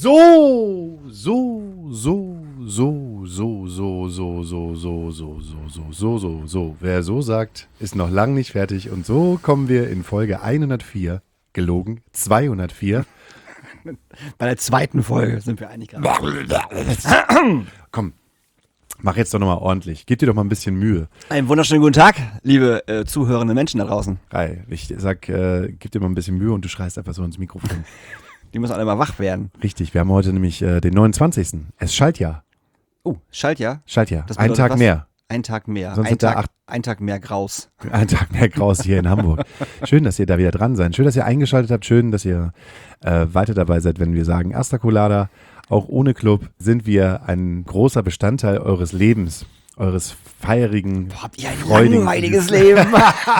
So. Wer so sagt, ist noch lang nicht fertig. Und so kommen wir in Folge 104, gelogen, 204. Bei der zweiten Folge sind wir eigentlich gerade. Komm, mach jetzt doch nochmal ordentlich. Gib dir doch mal ein bisschen Mühe. Einen wunderschönen guten Tag, liebe zuhörende Menschen da draußen. Hi, ich sag, gib dir mal ein bisschen Mühe und du schreist einfach so ins Mikrofon. Die müssen alle mal wach werden. Richtig, wir haben heute nämlich den 29. Es Schaltjahr. Oh, Schaltjahr? Schaltjahr, Das ein bedeutet Tag was? mehr. Ein Tag mehr. Sonst sind da Ein Tag mehr Graus. Ein Tag mehr Graus hier in Hamburg. Schön, dass ihr da wieder dran seid. Schön, dass ihr eingeschaltet habt. Schön, dass ihr weiter dabei seid, wenn wir sagen, Erster Colada, auch ohne Club, sind wir ein großer Bestandteil eures Lebens, eures feirigen, Boah, habt ihr ein freudigen langweiliges Leben.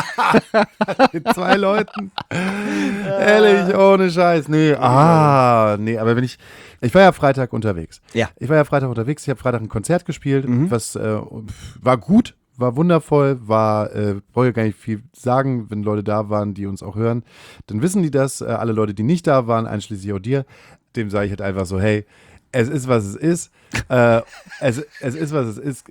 mit 2 Leuten. Ehrlich, ohne Scheiß. Nee, aber wenn ich war ja Freitag unterwegs. Ja. Ich habe Freitag ein Konzert gespielt, was war gut, war wundervoll, brauche ich gar nicht viel sagen, wenn Leute da waren, die uns auch hören, dann wissen die das. Alle Leute, die nicht da waren, einschließlich auch dir, dem sage ich halt einfach so, hey, es ist, was es ist. Es ist, was es ist.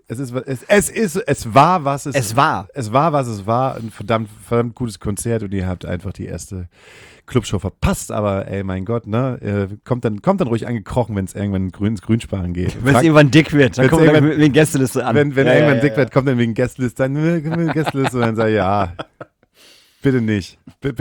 Es war, was es war. Es war, was es war. Ein verdammt gutes Konzert und ihr habt einfach die erste Clubshow verpasst. Aber ey, mein Gott, ne? Kommt dann ruhig angekrochen, wenn es irgendwann ins Grünsparen geht. Wenn es irgendwann dick wird, dann kommt man wegen Gästeliste an. Wenn irgendwann dick wird, kommt dann wegen Gästeliste an. Gästeliste und dann sag ich, ja, bitte nicht.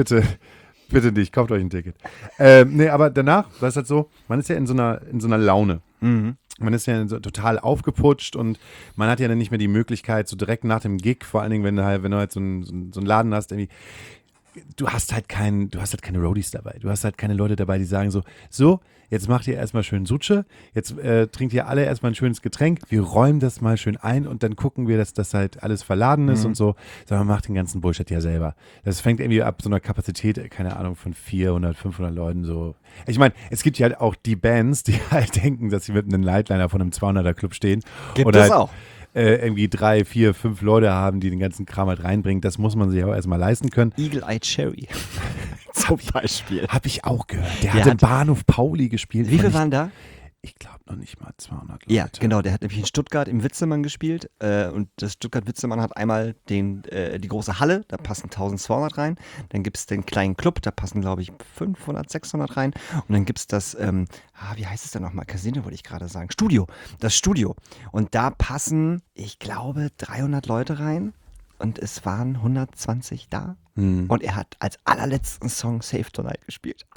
Bitte nicht, kauft euch ein Ticket. Nee, aber danach war es halt so, man ist ja in so einer Laune. Mhm. Man ist ja so total aufgeputscht und man hat ja dann nicht mehr die Möglichkeit, so direkt nach dem Gig, vor allen Dingen, wenn du halt so einen Laden hast, irgendwie, du hast halt keine Roadies dabei. Du hast halt keine Leute dabei, die sagen so, jetzt macht ihr erstmal schön Sutsche, jetzt trinkt ihr alle erstmal ein schönes Getränk, wir räumen das mal schön ein und dann gucken wir, dass das halt alles verladen ist und so. Sondern man macht den ganzen Bullshit ja selber. Das fängt irgendwie ab so einer Kapazität, keine Ahnung, von 400, 500 Leuten so. Ich meine, es gibt ja halt auch die Bands, die halt denken, dass sie mit einem Nightliner von einem 200er-Club stehen. Gibt oder es halt auch. Irgendwie 3, 4, 5 Leute haben, die den ganzen Kram halt reinbringen. Das muss man sich auch erstmal leisten können. Eagle Eye Cherry. Zum Beispiel. Habe ich auch gehört. Der Der hat hat- Bahnhof Pauli gespielt. Wie viele waren da? Ich glaube noch nicht mal 200 Leute. Ja, genau. Der hat nämlich in Stuttgart im Witzemann gespielt. Und das Stuttgart-Witzemann hat einmal die große Halle, da passen 1200 rein. Dann gibt es den kleinen Club, da passen, glaube ich, 500, 600 rein. Und dann gibt es das, wie heißt es denn nochmal? Casino wollte ich gerade sagen. Studio. Das Studio. Und da passen, ich glaube, 300 Leute rein. Und es waren 120 da. Und er hat als allerletzten Song Save Tonight gespielt.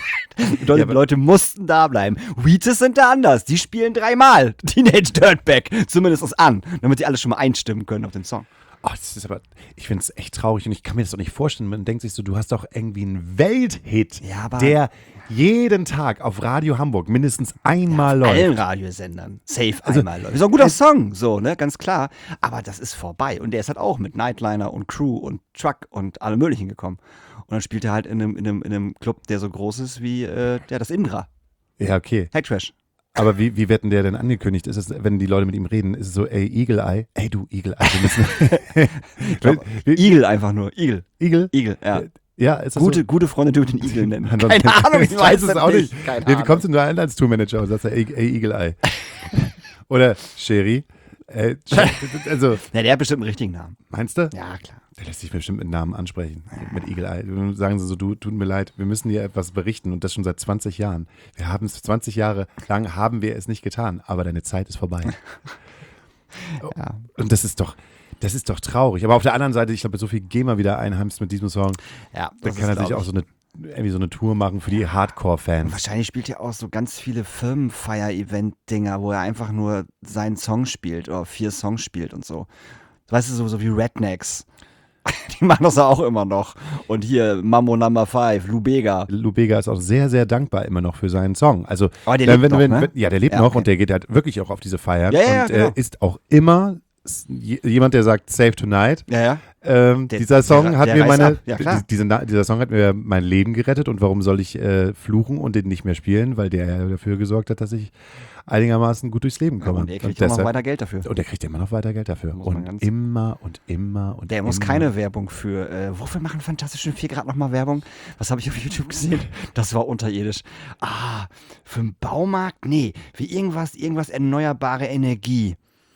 Die Leute mussten da bleiben. Wheatus sind da anders. Die spielen 3-mal Teenage Dirtbag zumindest an, damit sie alle schon mal einstimmen können auf den Song. Oh, das ist aber, ich finde es echt traurig und ich kann mir das doch nicht vorstellen. Man denkt sich so, du hast doch irgendwie einen Welthit, Ja, aber- der jeden Tag auf Radio Hamburg mindestens einmal läuft. Allen Radiosendern. Safe einmal läuft. Ist auch ein guter Song, so, ne, ganz klar. Aber das ist vorbei. Und der ist halt auch mit Nightliner und Crew und Truck und allem Möglichen gekommen. Und dann spielt er halt in einem Club, der so groß ist wie das Indra. Ja, okay. Hack Trash. Aber wie wird denn der denn angekündigt? Ist es, wenn die Leute mit ihm reden, ist es so, ey, Eagle Eye, ey du Eagle Eye, wir müssen. Eagle einfach nur. Eagle, ja. Ja, ist das Gute Freunde dürfen den Eagle nennen. so? Keine Ahnung, ich weiß es auch nicht. Keine Wie Ahnung. kommst du denn da als Tourmanager und sagst, ey, Eagle Eye? Oder Sherry? Also, Ja, der hat bestimmt einen richtigen Namen. meinst du? Ja, klar. Der lässt sich bestimmt mit Namen ansprechen, mit Eagle Eye. Dann sagen sie so, du, tut mir leid, wir müssen dir etwas berichten und das schon seit 20 Jahren. Wir haben es 20 Jahre lang, haben wir es nicht getan, aber deine Zeit ist vorbei. Ja. Und das ist doch traurig. Aber auf der anderen Seite, ich glaube, so viel GEMA wieder einheimst mit diesem Song, Ja, dann das kann er ist, sich glaub auch ich. so eine Tour machen für die Hardcore-Fans. Wahrscheinlich spielt er auch so ganz viele Firmenfeier-Event-Dinger, wo er einfach nur seinen Song spielt oder 4 Songs spielt und so. Weißt du, so wie Rednecks. Die machen das ja auch immer noch. Und hier Mambo Number 5, Lou Bega. Lou Bega ist auch sehr, sehr dankbar immer noch für seinen Song. Also, Aber der lebt noch, ne? Ja, der lebt Ja, noch okay. und der geht halt wirklich auch auf diese Feiern. Ja, und genau. ist auch immer jemand, der sagt Save Tonight. Ja, ja. Dieser Song hat der mir reißt meine, ab. Ja, klar. dieser Song hat mir mein Leben gerettet und warum soll ich fluchen und den nicht mehr spielen, weil der ja dafür gesorgt hat, dass ich einigermaßen gut durchs Leben komme. Und er kriegt auch noch weiter Geld dafür. Und er kriegt immer noch weiter Geld dafür. Muss man Und ganz- immer und immer und Der immer. muss keine Werbung für. Wofür machen Fantastischen Vier gerade nochmal Werbung? Was habe ich auf YouTube gesehen? Das war unterirdisch. Für einen Baumarkt? Nee, wie irgendwas erneuerbare Energie.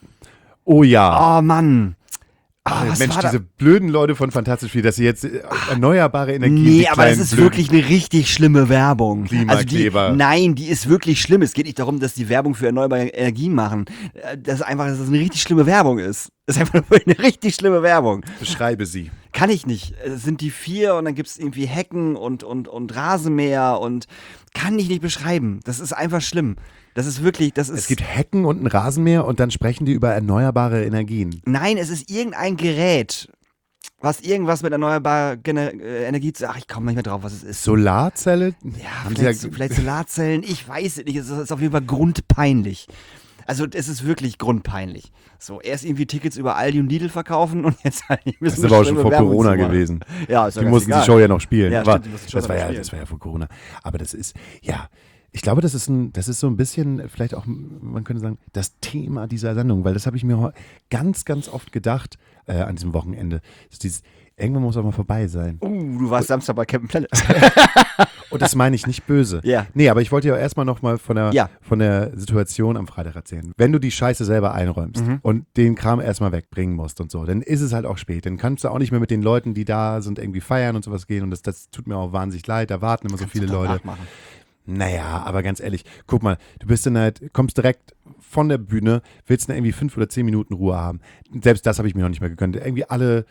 Oh ja. Oh Mann. Was Mensch, war da? diese blöden Leute von Fantastisch viel, dass sie jetzt erneuerbare Energie. Nee, die aber das kleinen ist blöden- wirklich eine richtig schlimme Werbung. Klimakleber. Nein, die ist wirklich schlimm. Es geht nicht darum, dass die Werbung für erneuerbare Energien machen. Das ist einfach, dass es eine richtig schlimme Werbung ist. Das ist einfach nur eine richtig schlimme Werbung. Beschreibe sie. Kann ich nicht. Es sind die 4 und dann gibt es irgendwie Hecken und Rasenmäher und kann ich nicht beschreiben. Das ist einfach schlimm. Das ist wirklich, Es gibt Hecken und ein Rasenmäher und dann sprechen die über erneuerbare Energien. Nein, es ist irgendein Gerät, was irgendwas mit erneuerbarer Energie zu. Ach, ich komme nicht mehr drauf, was es ist. Solarzelle? Ja, Haben sie vielleicht Solarzellen, ich weiß es nicht. Es ist auf jeden Fall grundpeinlich. Also es ist wirklich grundpeinlich. So, erst irgendwie Tickets über Aldi und Lidl verkaufen und jetzt halt nicht Das ist aber auch schon vor Corona gewesen. Ja, ist ja Die ganz mussten egal. die Show ja noch spielen. Ja, aber stimmt, die mussten die Show das dann war noch ja, spielen. das war ja vor Corona. Aber das ist, ja, ich glaube, das ist so ein bisschen, vielleicht auch, man könnte sagen, das Thema dieser Sendung, weil das habe ich mir ganz, ganz oft gedacht an diesem Wochenende. Das ist dieses, irgendwann muss auch mal vorbei sein. Du warst Samstag bei Captain Planet. Und das meine ich nicht böse. Ja. Nee, aber ich wollte ja erstmal nochmal von Ja. der Situation am Freitag erzählen. Wenn du die Scheiße selber einräumst und den Kram erstmal wegbringen musst und so, dann ist es halt auch spät. Dann kannst du auch nicht mehr mit den Leuten, die da sind, irgendwie feiern und sowas gehen. Und das tut mir auch wahnsinnig leid. Da warten immer so viele Leute. Nachmachen. Naja, aber ganz ehrlich, guck mal, du bist dann halt, kommst direkt von der Bühne, willst dann irgendwie 5 oder 10 Minuten Ruhe haben. Selbst das habe ich mir noch nicht mehr gegönnt. Irgendwie alle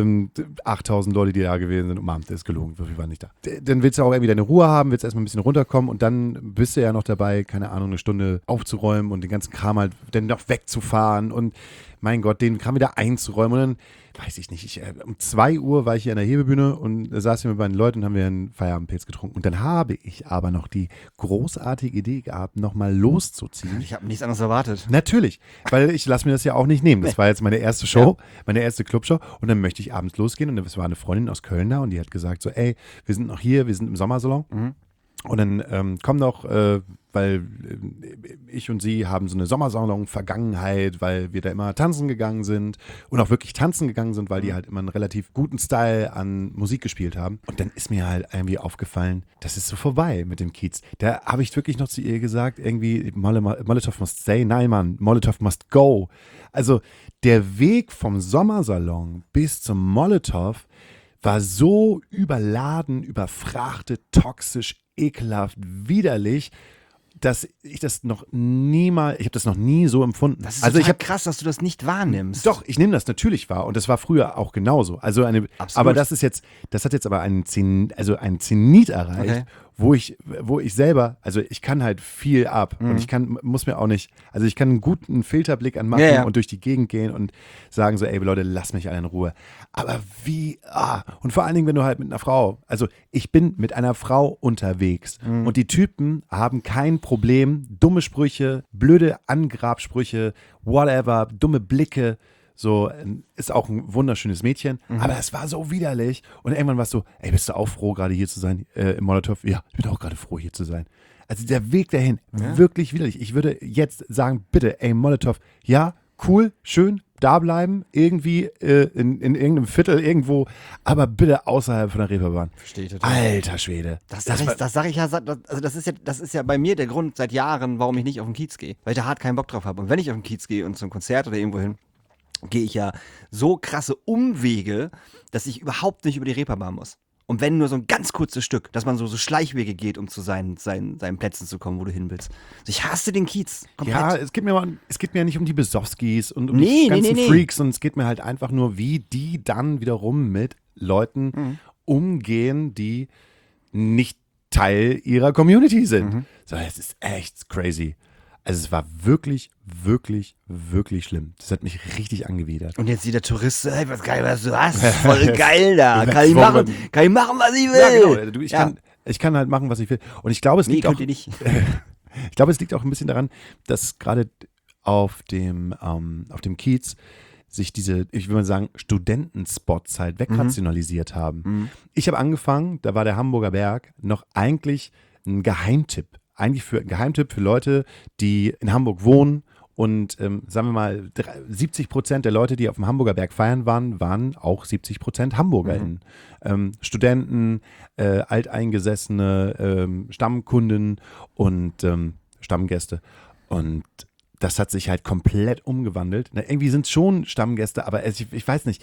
8000 Leute, die da gewesen sind, umarmt, ist gelogen, so viel waren nicht da. Dann willst du auch irgendwie deine Ruhe haben, willst erstmal ein bisschen runterkommen und dann bist du ja noch dabei, keine Ahnung, eine Stunde aufzuräumen und den ganzen Kram halt dann noch wegzufahren und mein Gott, den Kram wieder einzuräumen und dann, weiß ich nicht, um 2 Uhr war ich hier an der Hebebühne und da saß ich mit meinen Leuten und haben wir einen Feierabendpilz getrunken. Und dann habe ich aber noch die großartige Idee gehabt, nochmal loszuziehen. Ich habe nichts anderes erwartet. Natürlich, weil ich lasse mir das ja auch nicht nehmen. Das war jetzt meine erste Show, meine erste Clubshow und dann möchte ich abends losgehen und es war eine Freundin aus Köln da und die hat gesagt so, ey, wir sind noch hier, wir sind im Sommersalon und dann komm doch, weil ich und sie haben so eine Sommersalon-Vergangenheit, weil wir da immer tanzen gegangen sind und auch wirklich tanzen gegangen sind, weil die halt immer einen relativ guten Style an Musik gespielt haben. Und dann ist mir halt irgendwie aufgefallen, das ist so vorbei mit dem Kiez. Da habe ich wirklich noch zu ihr gesagt, irgendwie Molotow must stay. Nein, Mann, Molotow must go. Also der Weg vom Sommersalon bis zum Molotow war so überladen, überfrachtet, toxisch, ekelhaft, widerlich, dass ich das noch niemals, ich habe das noch nie so empfunden. Das ist also ich total habe krass, dass du das nicht wahrnimmst. doch, ich nehme das natürlich wahr und das war früher auch genauso. Also Absolut. aber das hat jetzt aber einen Zenit erreicht, Okay. wo ich selber, also ich kann halt viel ab und ich kann einen guten Filterblick anmachen Ja, ja. und durch die Gegend gehen und sagen so, ey Leute, lass mich alle in Ruhe. Aber und vor allen Dingen, wenn du halt mit einer Frau, also ich bin mit einer Frau unterwegs und die Typen haben kein Problem, dumme Sprüche, blöde Angrabsprüche, whatever, dumme Blicke, so, ist auch ein wunderschönes Mädchen, aber es war so widerlich und irgendwann warst du, ey, bist du auch froh, gerade hier zu sein im Molotow? Ja, ich bin auch gerade froh, hier zu sein. Also der Weg dahin, wirklich widerlich. Ich würde jetzt sagen, bitte, ey, Molotow, ja, cool, schön, da bleiben, irgendwie in irgendeinem Viertel irgendwo, aber bitte außerhalb von der Reeperbahn. Verstehe ich total. Alter Schwede. Das sag ich ja, also das ist ja bei mir der Grund seit Jahren, warum ich nicht auf den Kiez gehe. Weil ich da hart keinen Bock drauf habe. Und wenn ich auf den Kiez gehe und zum Konzert oder irgendwo hin, gehe ich ja so krasse Umwege, dass ich überhaupt nicht über die Reeperbahn muss. Und wenn nur so ein ganz kurzes Stück, dass man so Schleichwege geht, um zu seinen Plätzen zu kommen, wo du hin willst. Also ich hasse den Kiez. Komplett. Ja, es geht mir ja nicht um die Besowskis und um Nee, die ganzen nee. Freaks, sondern es geht mir halt einfach nur, wie die dann wiederum mit Leuten umgehen, die nicht Teil ihrer Community sind. So, es ist echt crazy. Also es war wirklich, wirklich, wirklich schlimm. Das hat mich richtig angewidert. Und jetzt sieht der Tourist, ey, was geil, was du hast. Voll geil da. Kann ich machen, was ich will. Ja, genau. Ich kann halt machen, was ich will. Und ich glaube, es liegt auch, könnt ihr nicht. ich glaube, es liegt auch ein bisschen daran, dass gerade auf dem Kiez sich diese, ich würde mal sagen, Studentenspots halt wegrationalisiert haben. Ich habe angefangen, da war der Hamburger Berg noch eigentlich ein Geheimtipp. Eigentlich ein Geheimtipp für Leute, die in Hamburg wohnen. Und sagen wir mal, 70% der Leute, die auf dem Hamburger Berg feiern waren auch 70% HamburgerInnen. Studenten, alteingesessene Stammkunden und Stammgäste. Und das hat sich halt komplett umgewandelt. Na, irgendwie sind es schon Stammgäste, aber ich weiß nicht,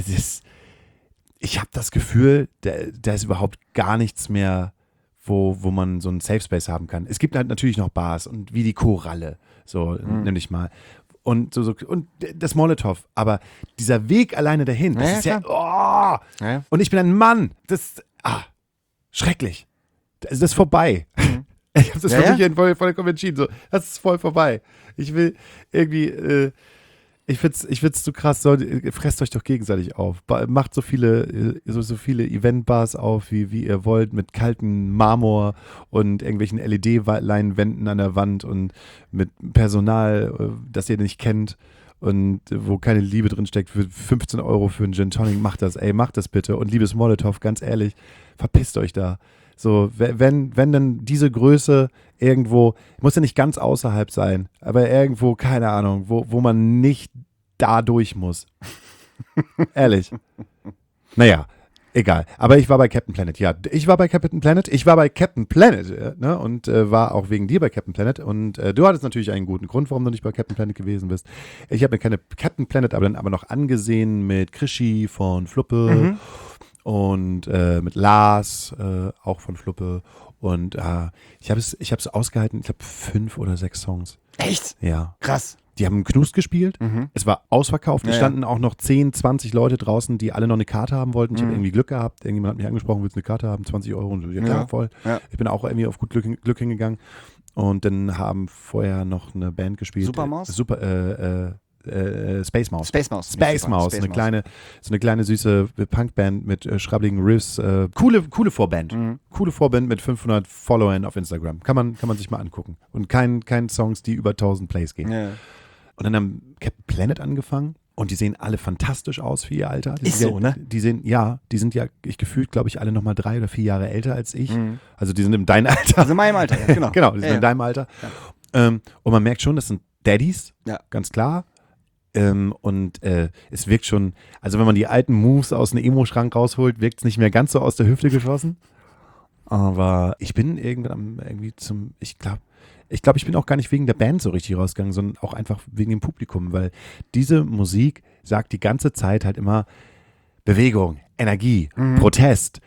ich habe das Gefühl, da ist überhaupt gar nichts mehr, wo man so einen Safe Space haben kann. Es gibt halt natürlich noch Bars und wie die Koralle, so nenn ich mal. Und und das Molotow, aber dieser Weg alleine dahin, das ist und ich bin ein Mann, schrecklich. Das ist vorbei. Ich habe das vollkommen entschieden. So, das ist voll vorbei. Ich will irgendwie, ich find's so krass. Fresst euch doch gegenseitig auf. Macht so viele Eventbars auf, wie ihr wollt, mit kaltem Marmor und irgendwelchen LED-Leinwänden an der Wand und mit Personal, das ihr nicht kennt und wo keine Liebe drin steckt. Für 15 € für einen Gin Tonic, macht das bitte. Und liebes Molotow, ganz ehrlich, verpisst euch da. So, wenn dann diese Größe irgendwo, muss ja nicht ganz außerhalb sein, aber irgendwo, keine Ahnung, wo man nicht da durch muss. Ehrlich. Naja, egal. Aber ich war bei Captain Planet. Ja, ich war bei Captain Planet. Ne? Und war auch wegen dir bei Captain Planet. Und du hattest natürlich einen guten Grund, warum du nicht bei Captain Planet gewesen bist. Ich habe mir keine Captain Planet aber noch angesehen mit Krischi von Fluppe. Und mit Lars, auch von Fluppe. Und ich habe es ausgehalten, ich glaube 5 oder 6 Songs. Echt? Ja. Krass. Die haben Knust gespielt. Es war ausverkauft. Es standen auch noch 10, 20 Leute draußen, die alle noch eine Karte haben wollten. Ich habe irgendwie Glück gehabt. Irgendjemand hat mich angesprochen, willst du eine Karte haben? 20 €. Und so, ja klar, voll. Ja. Ich bin auch irgendwie auf gut Glück hingegangen. Und dann haben vorher noch eine Band gespielt. Supermaus? Space Mouse. Space Mouse. So eine kleine süße Punkband mit schrabbeligen Riffs. Coole Vorband. Coole Vorband mit 500 Followern auf Instagram. Kann man sich mal angucken. Und kein Songs, die über 1000 Plays gehen. Ja. Und dann haben Captain Planet angefangen. Und die sehen alle fantastisch aus für ihr Alter. Ist so, ne? Die sind ja, gefühlt, glaube ich, alle nochmal 3 oder 4 Jahre älter als ich. Also die sind in deinem Alter. Also in meinem Alter, ja, genau. Genau, die sind in deinem Alter. Ja. Und man merkt schon, das sind Daddies, ganz klar. Und es wirkt schon, also wenn man die alten Moves aus einem Emo-Schrank rausholt, wirkt es nicht mehr ganz so aus der Hüfte geschossen. Aber ich bin irgendwann ich glaube, ich bin auch gar nicht wegen der Band so richtig rausgegangen, sondern auch einfach wegen dem Publikum, weil diese Musik sagt die ganze Zeit halt immer Bewegung, Energie, Protest,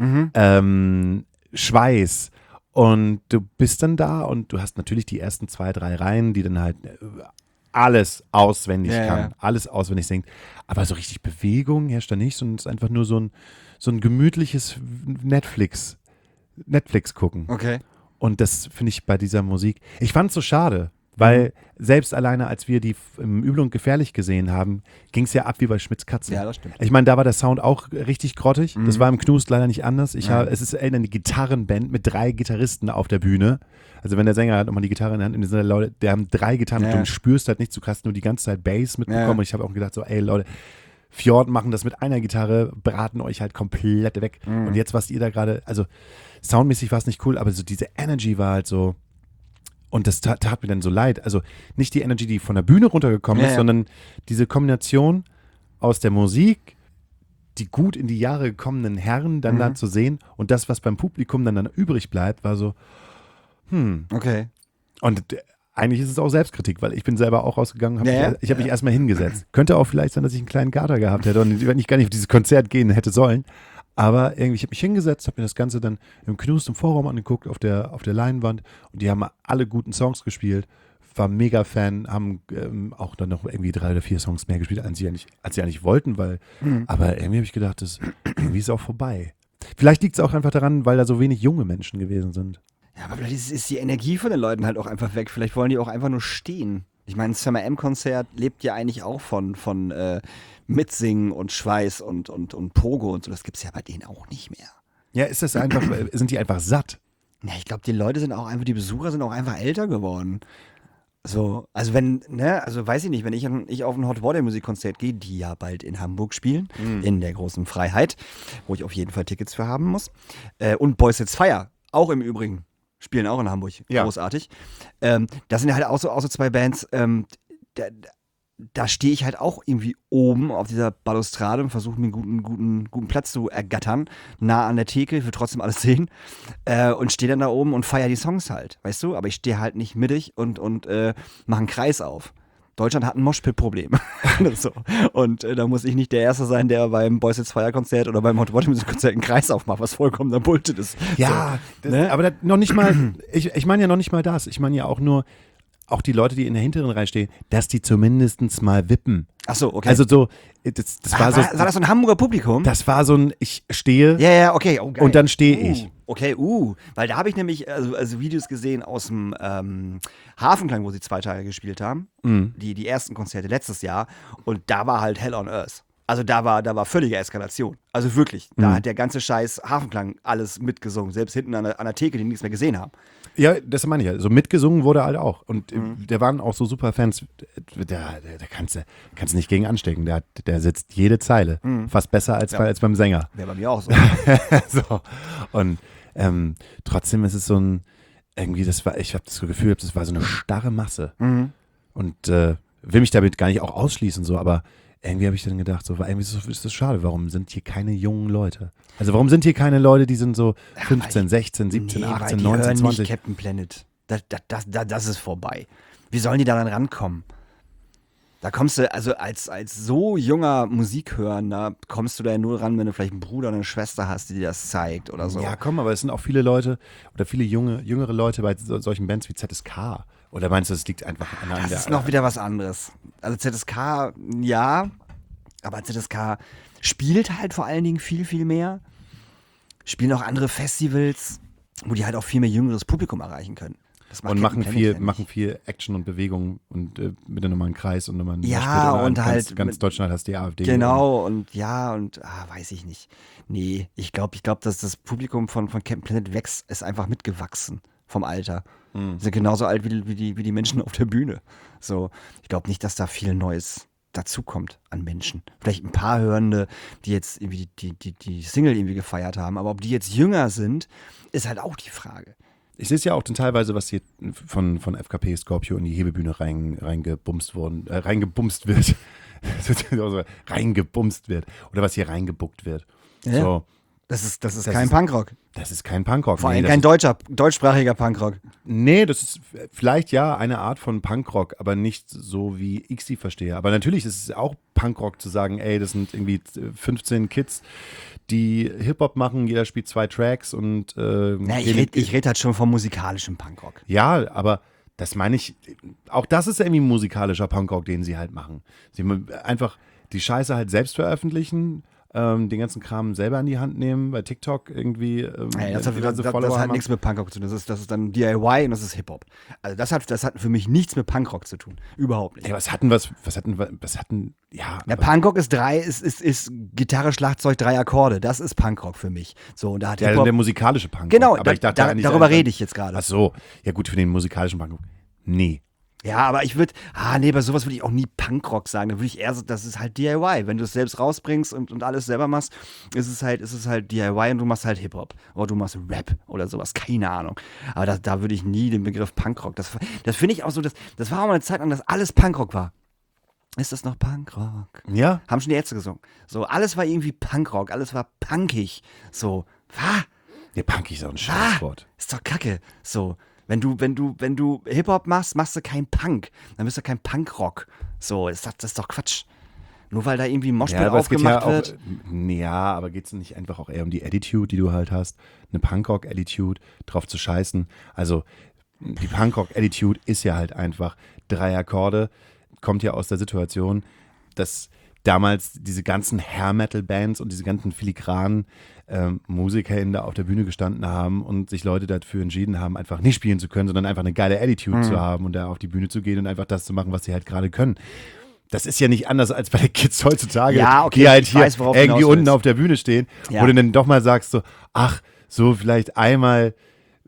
Schweiß. Und du bist dann da und du hast natürlich die ersten 2, 3 Reihen, die dann halt alles auswendig kann, alles auswendig singt. Aber so richtig Bewegung herrscht da nicht, sondern es ist einfach nur so ein gemütliches Netflix gucken. Okay. Und das finde ich bei dieser Musik, ich fand es so schade, weil selbst alleine, als wir die im Übel und Gefährlich gesehen haben, ging es ja ab wie bei Schmitz Katze. Ja, das stimmt. Ich meine, da war der Sound auch richtig grottig. Das war im Knust leider nicht anders. Es ist eine Gitarrenband mit 3 Gitarristen auf der Bühne. Also wenn der Sänger hat nochmal die Gitarre in der Hand und diese Leute, der haben 3 Gitarren und du spürst halt nicht, du hast nur die ganze Zeit Bass mitbekommen. Und ich habe auch gedacht so, ey Leute, Fjord machen das mit einer Gitarre, braten euch halt komplett weg. Und jetzt, was ihr da gerade, also soundmäßig war es nicht cool, aber so diese Energy war halt so, und das tat mir dann so leid. Also nicht die Energy, die von der Bühne runtergekommen ist, sondern diese Kombination aus der Musik, die gut in die Jahre gekommenen Herren dann da zu sehen und das, was beim Publikum dann übrig bleibt, war so, Okay. Und eigentlich ist es auch Selbstkritik, weil ich bin selber auch rausgegangen, ich habe mich erstmal hingesetzt. Könnte auch vielleicht sein, dass ich einen kleinen Kater gehabt hätte und ich gar nicht auf dieses Konzert gehen hätte sollen. Aber irgendwie, ich habe mich hingesetzt, habe mir das Ganze dann im Knust im Vorraum angeguckt, auf der Leinwand. Und die haben alle guten Songs gespielt. War mega Fan, haben auch dann noch irgendwie 3 oder 4 Songs mehr gespielt, als sie eigentlich wollten. Aber irgendwie habe ich gedacht, irgendwie ist es auch vorbei. Vielleicht liegt es auch einfach daran, weil da so wenig junge Menschen gewesen sind. Ja, aber vielleicht ist die Energie von den Leuten halt auch einfach weg. Vielleicht wollen die auch einfach nur stehen. Ich meine, das Summer M-Konzert lebt ja eigentlich auch von Mitsingen und Schweiß und Pogo und so. Das gibt es ja bei denen auch nicht mehr. Ja, ist das einfach, sind die einfach satt? Ja, ich glaube, die Besucher sind auch einfach älter geworden. So, also wenn, ne, also weiß ich nicht, wenn ich auf ein Hot Water Musikkonzert gehe, die ja bald in Hamburg spielen, in der großen Freiheit, wo ich auf jeden Fall Tickets für haben muss. Und Boys It's Fire, auch im Übrigen, spielen auch in Hamburg. Ja. Großartig. Das sind ja halt auch so zwei Bands, da stehe ich halt auch irgendwie oben auf dieser Balustrade und versuche mir einen guten Platz zu ergattern, nah an der Theke, ich will trotzdem alles sehen und stehe dann da oben und feiere die Songs halt, weißt du? Aber ich stehe halt nicht mittig und mache einen Kreis auf. Deutschland hat ein Moshpit-Problem. So. Und da muss ich nicht der Erste sein, der beim Boys It's Fire Konzert oder beim Hot Water Music Konzert einen Kreis aufmacht, was vollkommener Bullshit ist. Ja, so, ne? aber noch nicht mal, ich meine ja noch nicht mal das. Ich meine ja auch nur, auch die Leute, die in der hinteren Reihe stehen, dass die zumindest mal wippen. Ach so, okay. Also so, das war so. War das so ein Hamburger Publikum? Das war so ein, ich stehe Ja, okay. Oh, geil. und dann stehe ich. Okay, weil da habe ich nämlich also Videos gesehen aus dem Hafenklang, wo sie 2 Tage gespielt haben. Die ersten Konzerte letztes Jahr. Und da war halt Hell on Earth. Also da war völlige Eskalation. Also wirklich. Da hat der ganze Scheiß Hafenklang alles mitgesungen. Selbst hinten an der Theke, die nichts mehr gesehen haben. Ja, das meine ich ja. So mitgesungen wurde halt auch. Und der waren auch so super Fans. Da kannst du nicht gegen anstecken. Der sitzt jede Zeile. Fast besser als beim Sänger. Wäre bei mir auch so. So. Und trotzdem ist es so ein, irgendwie, ich habe das Gefühl, das war so eine starre Masse. Und will mich damit gar nicht auch ausschließen, so, aber irgendwie habe ich dann gedacht, so, irgendwie ist das schade, warum sind hier keine jungen Leute? Also warum sind hier keine Leute, die sind so 15, 16, 17, 18, die 19, hören 20? nicht Captain Planet. Das ist vorbei. Wie sollen die daran rankommen? Da kommst du, also als so junger Musikhörender, kommst du da ja nur ran, wenn du vielleicht einen Bruder oder eine Schwester hast, die dir das zeigt oder so. Ja, komm, aber es sind auch viele Leute oder viele jüngere Leute bei solchen Bands wie ZSK. Oder meinst du, das liegt einfach an Das der... ist noch wieder was anderes. Also ZSK, ja, aber ZSK spielt halt vor allen Dingen viel, viel mehr. Spielen auch andere Festivals, wo die halt auch viel mehr jüngeres Publikum erreichen können. Das macht Und Captain Planet ja machen nicht. viel Action und Bewegung und bitte nochmal einen Kreis und nochmal einen Ja, Moshpit und halt ganz mit- Deutschland hast die AfD. Genau, und weiß ich nicht. Nee, ich glaube, dass das Publikum von Captain Planet wächst, ist einfach mitgewachsen vom Alter. Sind genauso alt wie die Menschen auf der Bühne. So, ich glaube nicht, dass da viel Neues dazukommt an Menschen. Vielleicht ein paar Hörende, die jetzt irgendwie die Single irgendwie gefeiert haben, aber ob die jetzt jünger sind, ist halt auch die Frage. Ich sehe es ja auch dann teilweise, was hier von FKP Scorpio in die Hebebühne reingebumst wird. Reingebumst wird. Oder was hier reingebuckt wird. Ja. So, Das ist Das kein ist- Punkrock. das ist kein Punkrock. Vor allem das kein ist, deutschsprachiger Punkrock. Nee, das ist vielleicht ja eine Art von Punkrock, aber nicht so, wie ich sie verstehe. Aber natürlich ist es auch Punkrock zu sagen, ey, das sind irgendwie 15 Kids, die Hip-Hop machen, jeder spielt 2 Tracks und Ich red halt schon vom musikalischen Punkrock. ja, aber das meine ich, auch das ist irgendwie musikalischer Punkrock, den sie halt machen. Sie einfach die Scheiße halt selbst veröffentlichen, den ganzen Kram selber in die Hand nehmen, bei TikTok irgendwie Das diverse hat Follower haben. nichts mit Punkrock zu tun. Das ist dann DIY und das ist Hip-Hop. Also das hat für mich nichts mit Punkrock zu tun. Überhaupt nicht. Ja, was hatten, ja. Der aber- Punkrock ist Gitarre, Schlagzeug, 3 Akkorde. Das ist Punkrock für mich. So, und da hat Ja, Hip-Hop. der musikalische Punkrock. Genau, aber ich dachte eigentlich darüber einfach- rede ich jetzt gerade. Ach so, ja gut, für den musikalischen Punkrock. Nee. Ja, aber ich würde, bei sowas würde ich auch nie Punkrock sagen. Da würde ich eher so, das ist halt DIY. Wenn du es selbst rausbringst und alles selber machst, ist es halt DIY und du machst halt Hip-Hop. Oder du machst Rap oder sowas, keine Ahnung. Aber da würde ich nie den Begriff Punkrock. Das finde ich auch so, das war auch mal eine Zeit lang, dass alles Punkrock war. Ist das noch Punkrock? Ja? Haben schon die Ärzte gesungen. So, alles war irgendwie Punkrock, alles war punkig. So, Der Punk ist auch ein Scheißwort. ist doch kacke. So, wenn du Hip-Hop machst du keinen Punk. Dann bist du kein Punkrock. So, das ist doch Quatsch. Nur weil da irgendwie ein Moshpit aber es geht aufgemacht ja wird. Ja, aber geht es nicht einfach auch eher um die Attitude, die du halt hast? Eine Punkrock-Attitude, drauf zu scheißen. Also, die Punkrock-Attitude ist ja halt einfach 3 Akkorde, kommt ja aus der Situation, dass damals diese ganzen Hair-Metal-Bands und diese ganzen filigranen MusikerInnen da auf der Bühne gestanden haben und sich Leute dafür entschieden haben, einfach nicht spielen zu können, sondern einfach eine geile Attitude zu haben und da auf die Bühne zu gehen und einfach das zu machen, was sie halt gerade können. Das ist ja nicht anders als bei den Kids heutzutage, Ja, okay, die halt ich hier weiß, worauf du irgendwie hinaus unten willst. auf der Bühne stehen, Ja. wo du dann doch mal sagst so, ach, so vielleicht einmal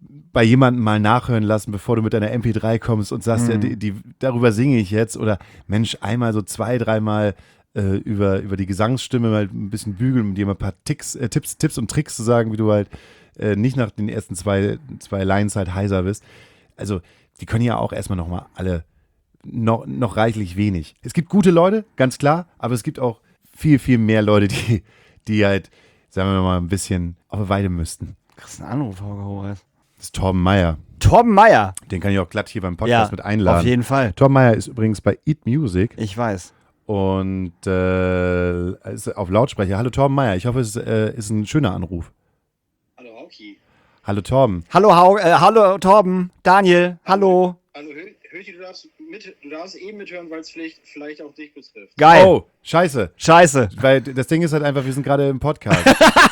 bei jemandem mal nachhören lassen, bevor du mit deiner MP3 kommst und sagst, ja, darüber singe ich jetzt. Oder Mensch, einmal so 2, 3 Mal über die Gesangsstimme mal ein bisschen bügeln, um dir mal ein paar Tipps und Tricks zu sagen, wie du halt nicht nach den ersten zwei Lines halt heiser bist. Also die können ja auch erstmal nochmal alle noch reichlich wenig. Es gibt gute Leute, ganz klar, aber es gibt auch viel, viel mehr Leute, die halt, sagen wir mal, ein bisschen auf der Weide müssten. Kriegst du einen Anruf, Holger Horace? Das ist Torben Meyer. Torben Meyer. Den kann ich auch glatt hier beim Podcast mit einladen. Auf jeden Fall. Torben Meyer ist übrigens bei Eat Music. Ich weiß. Und ist auf Lautsprecher. Hallo Torben Meyer, ich hoffe, es ist ein schöner Anruf. Hallo Hauki. Hallo Torben. Hallo Torben. Daniel. Hallo. Also Höchi, du darfst eben mithören, weil es vielleicht auch dich betrifft. Geil. Oh, scheiße. Weil das Ding ist halt einfach, wir sind gerade im Podcast.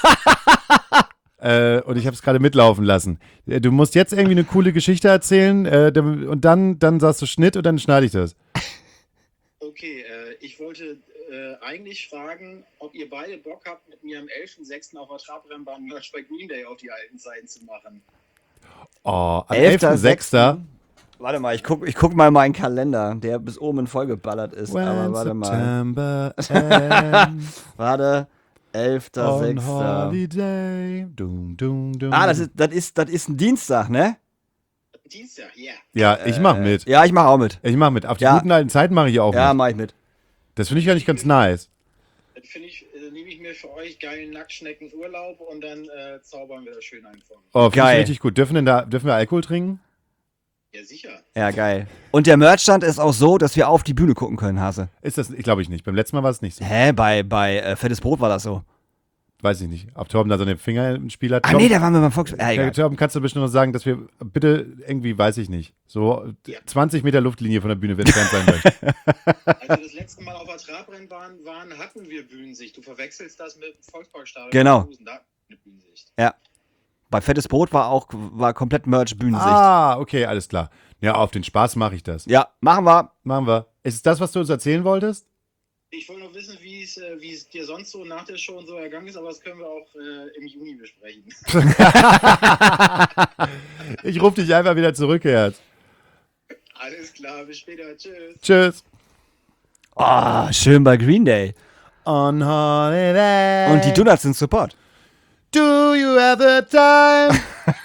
Und ich habe es gerade mitlaufen lassen. Du musst jetzt irgendwie eine coole Geschichte erzählen und dann sagst du Schnitt und dann schneide ich das. Okay, ich wollte eigentlich fragen, ob ihr beide Bock habt, mit mir am 11.06. auf der Trabrennbahn Merch bei Green Day auf die alten Zeiten zu machen. Oh, am 11.06. Warte mal, ich guck mal meinen Kalender, der bis oben vollgeballert ist. When aber warte mal. September ends Warte, on 11.06. holiday. Dum, dum, dum. Das ist ein Dienstag, ne? Dienstag, ja. Ja, ich mach mit. Ja, ich mache auch mit. Ich mach mit. Auf die Ja. guten alten Zeiten mache ich auch Ja, mit. mache ich mit. Das finde ich eigentlich ganz nice. Dann nehme ich mir für euch geilen Nacktschnecken-Urlaub und dann zaubern wir das schön einfach. Oh, finde ich Geil. richtig gut. Dürfen wir Alkohol trinken? Ja, sicher. Ja, geil. Und der Merchstand ist auch so, dass wir auf die Bühne gucken können, Hase. Ist das, ich glaube ich nicht. Beim letzten Mal war es nicht so. Hä? Bei Fettes Brot war das so. Weiß ich nicht. Ob Torben da so eine Finger im Spiel hat. Ah, nee, da waren wir beim Volks... egal. Torben, kannst du bestimmt noch sagen, dass wir bitte irgendwie, weiß ich nicht, so 20 Meter Luftlinie von der Bühne entfernt sein möchten. Als wir das letzte Mal auf der Trabrennbahn waren, hatten wir Bühnensicht. Du verwechselst das mit dem Volksparkstadion. Genau. in Leverkusen. Da hatten wir eine Bühnensicht. Ja. Bei Fettes Brot war komplett Merch-Bühnensicht. Ah, okay, alles klar. Ja, auf den Spaß mache ich das. Ja, machen wir. Machen wir. Ist es das, was du uns erzählen wolltest? Ich wollte nur wissen, wie es dir sonst so nach der Show und so ergangen ist, aber das können wir auch im Juni besprechen. Ich rufe dich einfach wieder zurück, Herz. Alles klar, bis später. Tschüss. Tschüss. Oh, schön bei Green Day. On holiday. Und die Donuts sind Support. Do you have the time?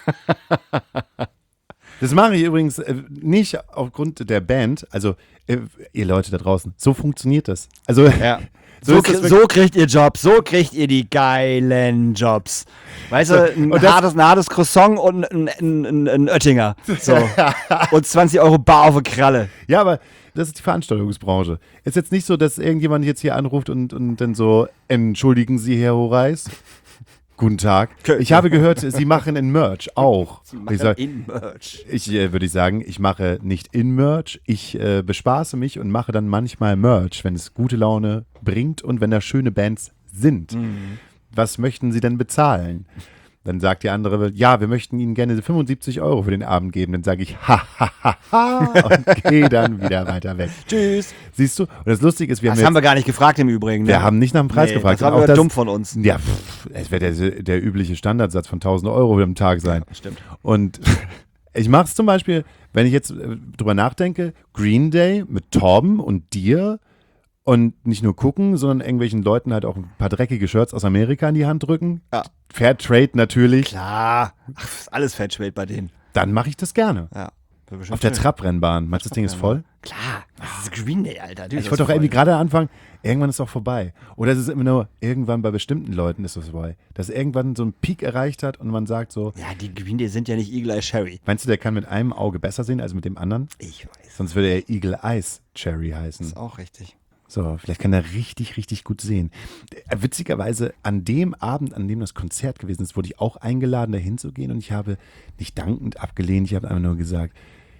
Das mache ich übrigens nicht aufgrund der Band. Also, ihr Leute da draußen, so funktioniert das. Also, Ja. so ist das wirklich. So kriegt ihr Jobs, so kriegt ihr die geilen Jobs. Weißt du, ein und das- hartes Croissant und ein Oettinger. So. Und 20 Euro bar auf die Kralle. Ja, aber das ist die Veranstaltungsbranche. Ist jetzt nicht so, dass irgendjemand jetzt hier anruft und dann so, entschuldigen Sie, Herr Horeis. Guten Tag. Ich habe gehört, Sie machen in Merch auch. Ich sag, In Merch. würde ich sagen, ich mache nicht in Merch, ich bespaße mich und mache dann manchmal Merch, wenn es gute Laune bringt und wenn da schöne Bands sind. Was möchten Sie denn bezahlen? Dann sagt die andere, ja, wir möchten Ihnen gerne 75 Euro für den Abend geben. Dann sage ich, ha, ha, ha, ha, und gehe dann wieder weiter weg. Tschüss. Siehst du? Und das Lustige ist, Das haben wir gar nicht gefragt im Übrigen. Ne? wir haben nicht nach dem Preis gefragt. Das war Und auch aber dumm von uns. Ja, es wird der übliche Standardsatz von 1.000 Euro am Tag sein. Stimmt. Und ich mache es zum Beispiel, wenn ich jetzt drüber nachdenke, Green Day mit Torben und dir und nicht nur gucken, sondern irgendwelchen Leuten halt auch ein paar dreckige Shirts aus Amerika in die Hand drücken. Ja. Fair Trade natürlich. Klar. Ach, ist alles Fettschwelt bei denen. Dann mache ich das gerne. Ja. Auf der Trabrennbahn. Meinst du, das Ding ist voll? Klar. Das ist Green Day, Alter. Ich wollte doch irgendwie gerade anfangen, irgendwann ist es auch vorbei. Oder es ist immer nur, irgendwann bei bestimmten Leuten ist es vorbei. Dass irgendwann so ein Peak erreicht hat und man sagt so, Ja, die Green Day sind ja nicht Eagle Eye Cherry. meinst du, der kann mit einem Auge besser sehen als mit dem anderen? Ich weiß. Sonst würde er Eagle Eyes Cherry heißen. Ist auch richtig. So, vielleicht kann er richtig, richtig gut sehen. Witzigerweise, an dem Abend, an dem das Konzert gewesen ist, wurde ich auch eingeladen, da hinzugehen und ich habe nicht dankend abgelehnt. Ich habe einfach nur gesagt,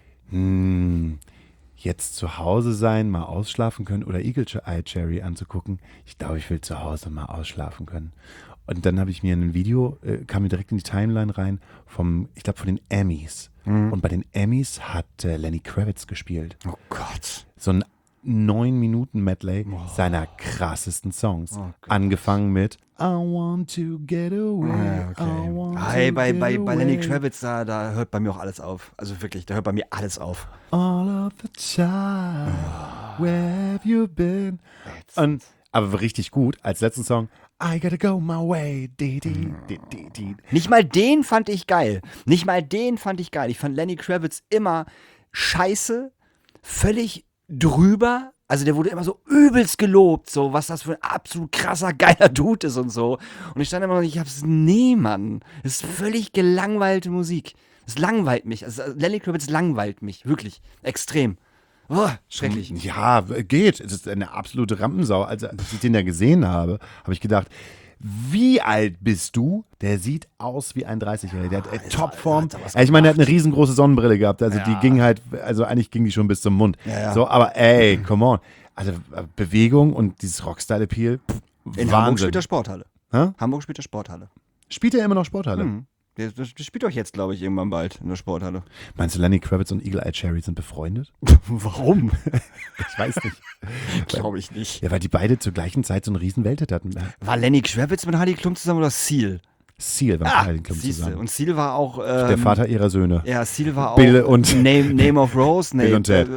jetzt zu Hause sein, mal ausschlafen können oder Eagle Eye Cherry anzugucken. Ich glaube, ich will zu Hause mal ausschlafen können. Und dann habe ich mir ein Video, kam mir direkt in die Timeline rein, von den Emmys. Und bei den Emmys hat Lenny Kravitz gespielt. Oh Gott. So ein 9-Minuten-Medley seiner krassesten Songs. Oh Gott. Angefangen mit I want to get away. I want Hey, to bei get Lenny away. Kravitz, da hört bei mir auch alles auf. Also wirklich, da hört bei mir alles auf. All of the time, where have you been? Und, aber richtig gut, als letzten Song, I gotta go my way. Di, di, di, di, di. Nicht mal den fand ich geil. Ich fand Lenny Kravitz immer scheiße, völlig drüber. Also der wurde immer so übelst gelobt, so was das für ein absolut krasser, geiler Dude ist und so. Und ich stand immer noch, nee, Mann. Das ist völlig gelangweilte Musik. Es langweilt mich. Also Lenny Kravitz langweilt mich, wirklich, extrem. Oh, schrecklich. Ja, geht. Es ist eine absolute Rampensau. Also, als ich den da gesehen habe, habe ich gedacht, wie alt bist du? Der sieht aus wie ein 30-Jähriger. Der hat Topform. Ich meine, der hat eine riesengroße Sonnenbrille gehabt. Also die ging halt, also eigentlich ging die schon bis zum Mund. Ja. So, aber ey, come on. Also Bewegung und dieses Rockstyle-Appeal, In Hamburg Wahnsinn. spielt er Sporthalle. Hä? Hamburg spielt er Sporthalle. Spielt er immer noch Sporthalle? Der spielt doch jetzt, glaube ich, irgendwann bald in der Sporthalle. Meinst du, Lenny Kravitz und Eagle Eye Cherry sind befreundet? Warum? Ich weiß nicht. Glaube ich nicht. Ja, weil die beide zur gleichen Zeit so einen riesen Welthit hatten. War Lenny Kravitz mit Heidi Klum zusammen oder Seal? Seal war mit Klum Siehste. zusammen. Und Seal war auch. Der Vater ihrer Söhne. Ja, Seal war auch. Bill und- Name of Rose? Nee. Bill und Ted.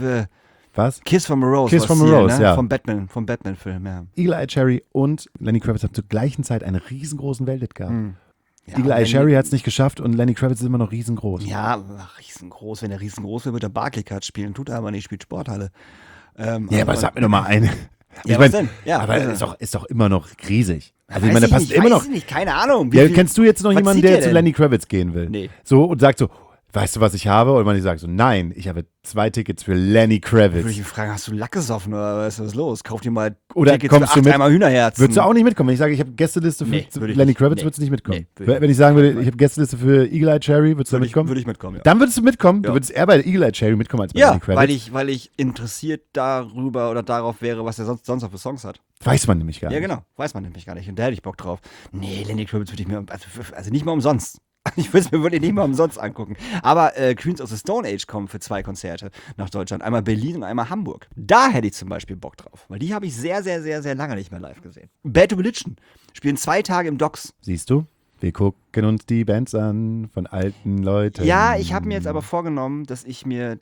Was? Kiss from a Rose. Kiss war from a Seal, Rose, ne? ja. Vom Batman-Film, ja. Eagle Eye Cherry und Lenny Kravitz haben zur gleichen Zeit einen riesengroßen Welthit gehabt. Ja, Eagle Eye Lenny- Cherry hat es nicht geschafft und Lenny Kravitz ist immer noch riesengroß. Ja, riesengroß. Wenn er riesengroß wird, wird er Barclaycard spielen. Tut er aber nicht, spielt Sporthalle. Ja, aber sag mir doch mal eine. Ja, was denn? Ja, aber also- ist doch immer noch riesig. Also ich Weiß meine, der passt nicht, immer weiß noch. ich nicht, keine Ahnung. Wie Ja, viel- kennst du jetzt noch Was jemanden, zieht der der zu denn? Lenny Kravitz gehen will? Nee. So und sagt so, weißt du, was ich habe? Und man sagt so, nein, ich habe 2 Tickets für Lenny Würde ich Kravitz. ihn fragen, hast du Lack gesoffen oder was ist los? Kauf dir mal Oder Tickets kommst für du 8 mit? Eimer Hühnerherzen. Würdest du auch nicht mitkommen? Wenn ich sage, ich habe Gästeliste für Nee, würde ich Lenny nicht. Kravitz, Nee. würdest du nicht mitkommen? Nee, würde ich Wenn ich sagen würde, ich habe Gästeliste für Eagle Eye Cherry, würdest du da mitkommen? Würde ich mitkommen, ja. Dann würdest du mitkommen. Ja. Du würdest eher bei Eagle Eye Cherry mitkommen als bei Ja, Lenny Kravitz. weil ich interessiert darüber oder darauf wäre, was er sonst noch für Songs hat. Weiß man nämlich gar Ja, nicht. genau. Weiß man nämlich gar nicht. Und da hätte ich Bock drauf. Nee, Lenny Kravitz würde ich mir, also nicht mal umsonst. Ich würde es mir wirklich nicht mal umsonst angucken. Aber Queens of the Stone Age kommen für 2 Konzerte nach Deutschland. Einmal Berlin und einmal Hamburg. Da hätte ich zum Beispiel Bock drauf. Weil die habe ich sehr, sehr, sehr, sehr lange nicht mehr live gesehen. Bad Religion spielen 2 Tage im Docks. Siehst du? Wir gucken uns die Bands an von alten Leuten. Ja, ich habe mir jetzt aber vorgenommen, dass ich mir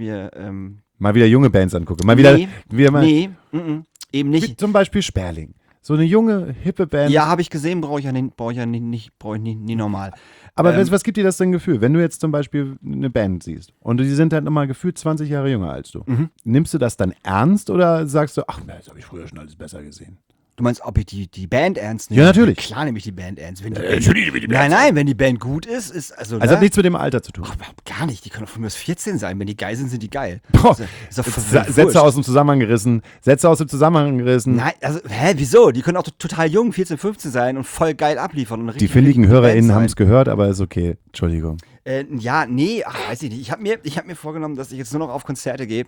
Mal wieder junge Bands angucke. Mal wieder, mal, eben wie nicht. zum Beispiel Sperling. So eine junge, hippe Band. Ja, habe ich gesehen, brauche ich nie normal. Aber was gibt dir das denn Gefühl? Wenn du jetzt zum Beispiel eine Band siehst und die sind halt nochmal gefühlt 20 Jahre jünger als du, nimmst du das dann ernst oder sagst du, ach, das habe ich früher schon alles besser gesehen? Du meinst, ob ich die Band ernst nehme? Ja, natürlich. Klar nehme ich die Band ernst. Wenn die Band, nein, wenn die Band gut ist, also Also hat nichts mit dem Alter zu tun. überhaupt gar nicht. Die können doch von mir aus 14 sein. Wenn die geil sind, sind die geil. Boah, Ist doch Sätze wurscht. aus dem Zusammenhang gerissen. Nein, also, wieso? Die können auch total jung, 14, 15 sein und voll geil abliefern. Und eine Die richtig, findigen richtig HörerInnen Band haben es gehört, aber ist okay. Entschuldigung. sein. Ja, nee, weiß ich nicht. Ich hab mir vorgenommen, dass ich jetzt nur noch auf Konzerte gehe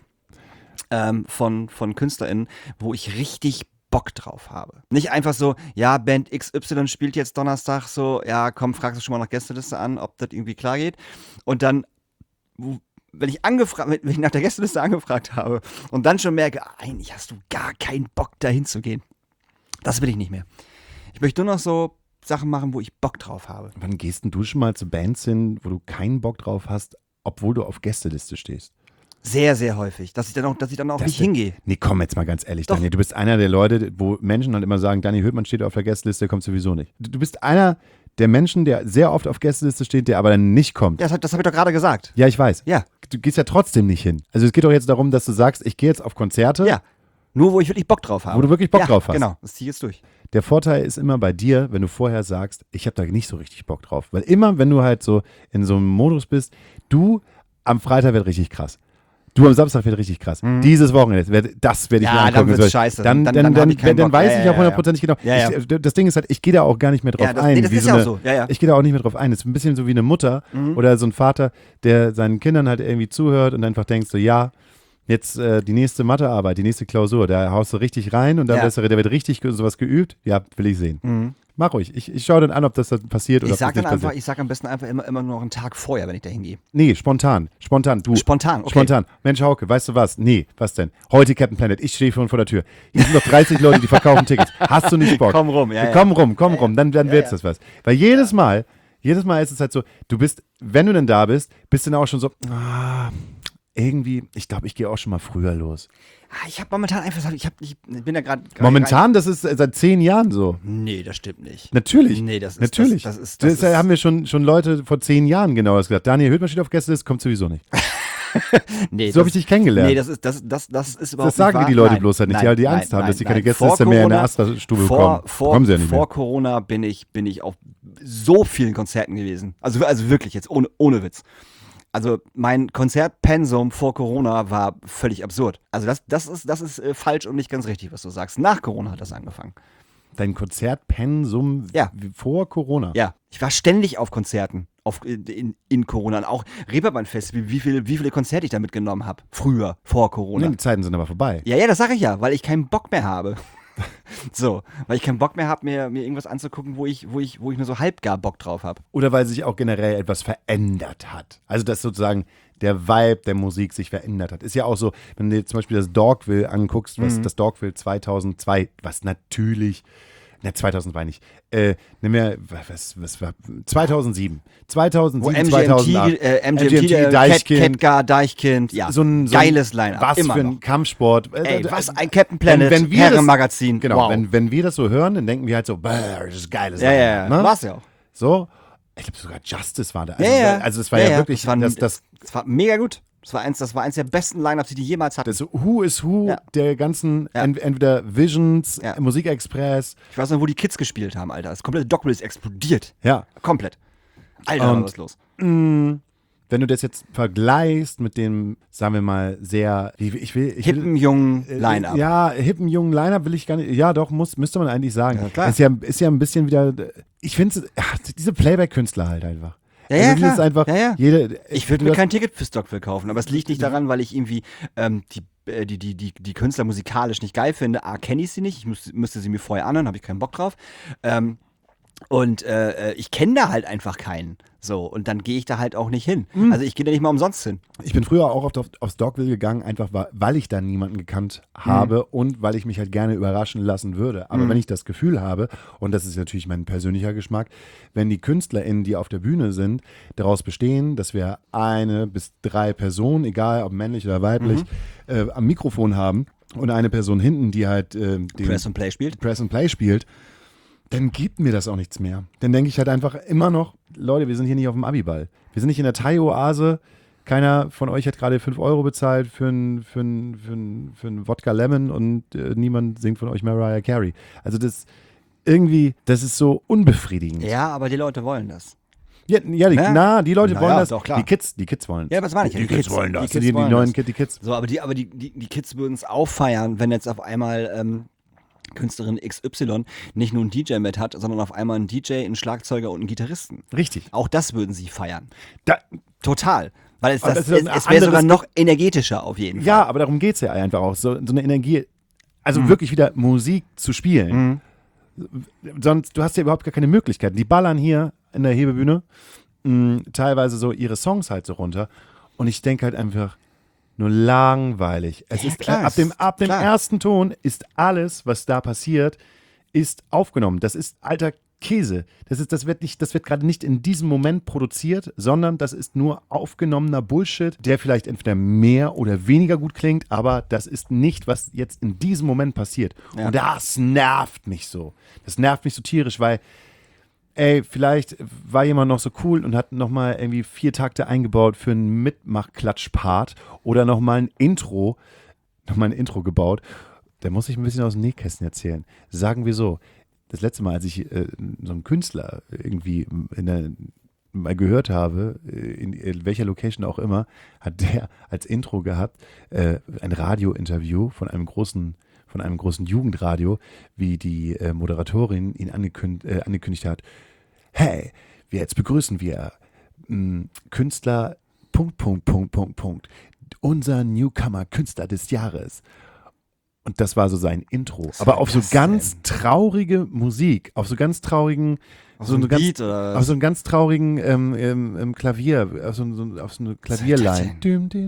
von KünstlerInnen, wo ich richtig Bock drauf habe. Nicht einfach so, ja, Band XY spielt jetzt Donnerstag so, ja, komm, fragst du schon mal nach Gästeliste an, ob das irgendwie klar geht. Und dann, wenn ich nach der Gästeliste angefragt habe und dann schon merke, eigentlich hast du gar keinen Bock, dahin zu gehen. Das will ich nicht mehr. Ich möchte nur noch so Sachen machen, wo ich Bock drauf habe. Wann gehst denn du schon mal zu Bands hin, wo du keinen Bock drauf hast, obwohl du auf Gästeliste stehst? Sehr, sehr häufig, dass ich dann auch nicht hingehe. Nee, komm jetzt mal ganz ehrlich, Doch. Daniel. Du bist einer der Leute, wo Menschen halt immer sagen, Daniel Hültmann steht auf der Gästeliste, kommt sowieso nicht. Du bist einer der Menschen, der sehr oft auf Gästeliste steht, der aber dann nicht kommt. Ja, das habe ich doch gerade gesagt. Ja, ich weiß. Ja. Du gehst ja trotzdem nicht hin. Also es geht doch jetzt darum, dass du sagst, ich gehe jetzt auf Konzerte, Ja. Nur, wo ich wirklich Bock drauf habe. wo du wirklich Bock drauf hast. Genau, das ziehe ich jetzt durch. Der Vorteil ist immer bei dir, wenn du vorher sagst, ich habe da nicht so richtig Bock drauf. Weil immer, wenn du halt so in so einem Modus bist, du am Freitag wird richtig krass. Du am Samstag wird richtig krass. Dieses Wochenende, das werde ich Ja, mir dann angucken. wird's So, scheiße. Dann Dann hab ich keinen Bock. weiß Ja, ich ja, auch hundertprozentig genau. Ja, ja. Das Ding ist halt, ich gehe da auch gar nicht mehr drauf Ja, das- ein. nee, das wie ist ja eine, auch so. Ja, ja. Ich gehe da auch nicht mehr drauf ein. Das ist ein bisschen so wie eine Mutter oder so ein Vater, der seinen Kindern halt irgendwie zuhört und einfach denkt so, ja, jetzt die nächste Mathearbeit, die nächste Klausur, da haust du richtig rein und dann Ja. der wird richtig sowas geübt. Ja, will ich sehen. Mach ruhig. Ich schaue dann an, ob das dann passiert oder Ich ob sag das dann nicht einfach, passiert. ich sag am besten einfach immer nur noch einen Tag vorher, wenn ich da hingehe. Nee, spontan. Du. Spontan, okay. Spontan. Mensch, Hauke, weißt du was? Nee, was denn? Heute Captain Planet. Ich stehe schon vor der Tür. Hier sind noch 30 Leute, die verkaufen Tickets. Hast du nicht Bock? Komm rum, ja. Komm rum. Dann wird's das was. Weil jedes Mal ist es halt so, du bist, wenn du dann da bist, bist du dann auch schon so, irgendwie, ich glaube, ich gehe auch schon mal früher los. Ich habe momentan einfach, ich bin da gerade. Momentan, das ist seit 10 Jahren so. Nee, das stimmt nicht. Natürlich. Nee, das ist. Natürlich. Das ist. Haben wir schon Leute vor 10 Jahren genau das gesagt. Daniel Hültmann steht auf Gästeliste, kommt sowieso nicht. Nee, So habe ich dich kennengelernt. Nee, das ist überhaupt Das sagen nicht dir die wahr. Leute Nein, bloß halt nicht, nein, weil die nein, Angst haben, nein, dass sie keine nein. Gästeliste Vor mehr in der Corona- Astra-Stube bekommen. Bekommen sie ja nicht mehr. Vor Corona bin ich auf so vielen Konzerten gewesen. Also wirklich jetzt, ohne Witz. Also mein Konzertpensum vor Corona war völlig absurd. Also das ist falsch und nicht ganz richtig, was du sagst. Nach Corona hat das angefangen. Dein Konzertpensum Ja. vor Corona. Ja, ich war ständig auf Konzerten in Corona. Und auch Reeperbahn-Festival, wie viele Konzerte ich da mitgenommen habe. Früher, vor Corona. Nee, die Zeiten sind aber vorbei. Ja, das sage ich ja, weil ich keinen Bock mehr habe. So, weil ich keinen Bock mehr habe, mir irgendwas anzugucken, wo ich nur so halbgar Bock drauf habe. Oder weil sich auch generell etwas verändert hat. Also, dass sozusagen der Vibe der Musik sich verändert hat. Ist ja auch so, wenn du dir zum Beispiel das Dogville anguckst, was das Dogville 2002, was natürlich, 2000 war nicht, nimm mir, was war, 2007, Wo 2008, MGMT, Deichkind, Deichkind, ja, so ein geiles Line-Up, was immer für noch. ein Kampfsport. Ey, was ein Captain Planet, wenn wir Herrenmagazin, Genau, wow. wenn wir das so hören, dann denken wir halt so, das ist geiles Ja, ne? war's ja auch. So, ich glaube sogar Justice war da. Also, Ja. also es war ja wirklich, das war mega gut. Das war eins der besten Line-Ups, die jemals hatten. das Who is Who Ja. der ganzen, Ja. entweder Visions, Ja. Musikexpress, Ich weiß noch, wo die Kids gespielt haben, Alter. Das komplette Dogville ist explodiert. ja. Komplett. Alter, Und- was ist los? Wenn du das jetzt vergleichst mit dem, sagen wir mal, sehr, ich will Hippen, jungen Line-Up. Ja, hippen jungen Line-Up will ich gar nicht, ja doch, müsste man eigentlich sagen. Ja, klar. Ist ja ein bisschen wieder, ich finde diese Playback-Künstler halt einfach. Ja, Also ja, die klar. ist einfach, Ja, ja. jede, Ich würde mir kein Ticket fürs Dogville kaufen, aber es liegt nicht daran, weil ich irgendwie die Künstler musikalisch nicht geil finde. A, kenne ich sie nicht, ich müsste sie mir vorher anhören, habe ich keinen Bock drauf. Und ich kenne da halt einfach keinen. So, und dann gehe ich da halt auch nicht hin. Also ich gehe da nicht mal umsonst hin. Ich bin früher auch aufs Dogville gegangen, einfach weil ich da niemanden gekannt habe und weil ich mich halt gerne überraschen lassen würde. Aber wenn ich das Gefühl habe, und das ist natürlich mein persönlicher Geschmack, wenn die KünstlerInnen, die auf der Bühne sind, daraus bestehen, dass wir 1 bis 3 Personen, egal ob männlich oder weiblich, am Mikrofon haben und eine Person hinten, die halt den Press and Play spielt. Press and Play spielt, dann gibt mir das auch nichts mehr. Dann denke ich halt einfach immer noch, Leute, wir sind hier nicht auf dem Abiball. Wir sind nicht in der Thai-Oase. Keiner von euch hat gerade 5 Euro bezahlt für einen Wodka Lemon und niemand singt von euch Mariah Carey. Also das ist so unbefriedigend. Ja, aber die Leute wollen das. Ja, die Leute Na wollen ja, das. doch, klar. Die Kids wollen Ja, was meine ich? Die Kids wollen das. Die Die wollen neuen das. die Kids. So, aber die Kids würden es auffeiern, wenn jetzt auf einmal Künstlerin XY nicht nur einen DJ mit hat, sondern auf einmal einen DJ, einen Schlagzeuger und einen Gitarristen. Richtig. Auch das würden sie feiern. Da, Total. Weil es Aber wäre das ist ein sogar anderes noch energetischer auf jeden Fall. ja, aber darum geht es ja einfach auch. So eine Energie, also wirklich wieder Musik zu spielen. Sonst, du hast ja überhaupt gar keine Möglichkeiten. Die ballern hier in der Hebebühne teilweise so ihre Songs halt so runter. Und ich denke halt einfach, nur langweilig. Es Ja, ist klar, ab dem klar. ersten Ton ist alles, was da passiert, ist aufgenommen. Das ist alter Käse. Das wird gerade nicht in diesem Moment produziert, sondern das ist nur aufgenommener Bullshit, der vielleicht entweder mehr oder weniger gut klingt, aber das ist nicht, was jetzt in diesem Moment passiert. Ja. Und das nervt mich so. Das nervt mich so tierisch, weil vielleicht war jemand noch so cool und hat nochmal irgendwie 4 Takte eingebaut für einen Mitmach-Klatsch-Part oder nochmal ein Intro gebaut. Da muss ich ein bisschen aus dem Nähkästchen erzählen. Sagen wir so, das letzte Mal, als ich so einen Künstler irgendwie mal gehört habe, in welcher Location auch immer, hat der als Intro gehabt, ein Radiointerview von einem großen Jugendradio, wie die Moderatorin ihn angekündigt hat. Hey, jetzt begrüßen wir Künstler ... Unser Newcomer Künstler des Jahres. Und das war so sein Intro. Aber auf so ganz traurige Musik, auf so ganz traurigen, Auf so ein Beat oder auf so einen ganz traurigen Klavier, auf so eine Klavierline.